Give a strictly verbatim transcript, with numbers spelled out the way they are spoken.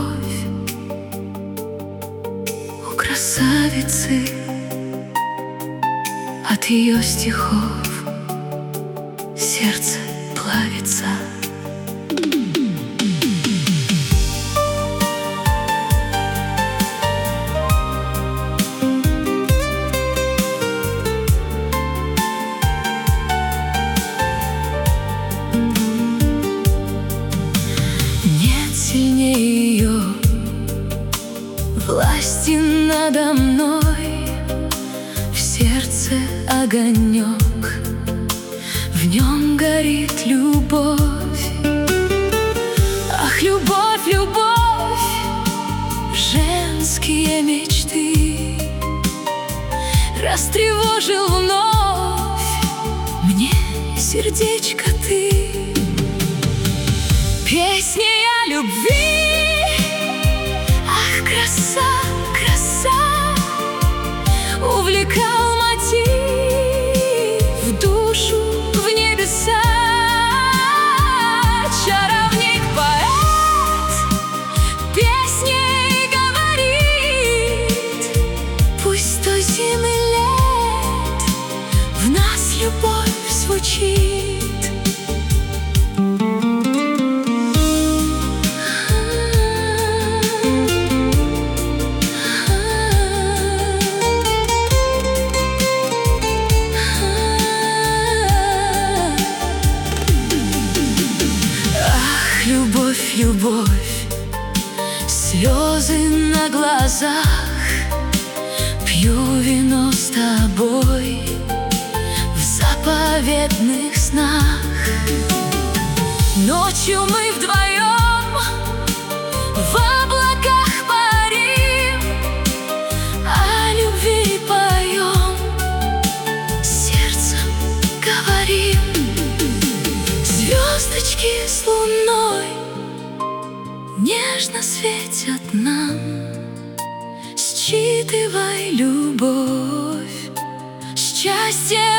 любовь у красавицы. От ее стихов сердце плавится. Нет сильнее ее власти надо мной. В сердце огонек, в нем горит любовь. Ах, любовь, любовь, женские мечты растревожил вновь мне сердечко ты. Песня о любви, ах, краса, краса, увлекал мотив в душу, в небеса. Чаровник, поэт, песней говорит: пусть сто зим и лет в нас любовь звучит. Любовь, любовь, слезы на глазах, пью вино с тобой в заповедных снах. Ночью мы вдвоем в облаках парим, о любви поем, сердцем говорим. Звездочки с луной нежно светят нам, считывай любовь, счастье